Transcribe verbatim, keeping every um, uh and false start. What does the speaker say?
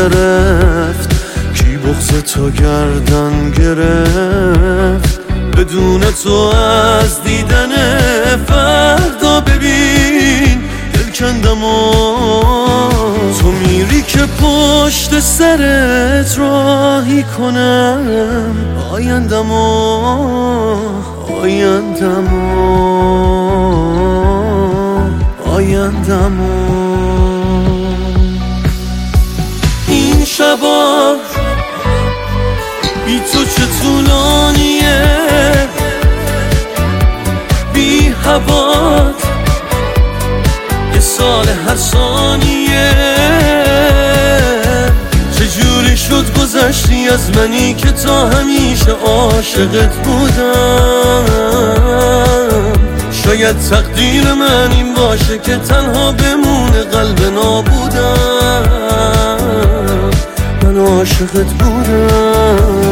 گرفت، کی بغض تو گردن گرفت. بدون تو از دیدن فردا ببین دل کندم و تو میری که پشت سرت راهی کنم آیندم و آیندم و آیندم و این شبا بی تو چه طولانیه، بی هوات یه سال هر ثانیه. چجوری شد گذشتی از منی که تا همیشه عاشقت بودم. شاید تقدیر من این باشه که تنها بمونه قلب نابودم. من عاشقت بودم.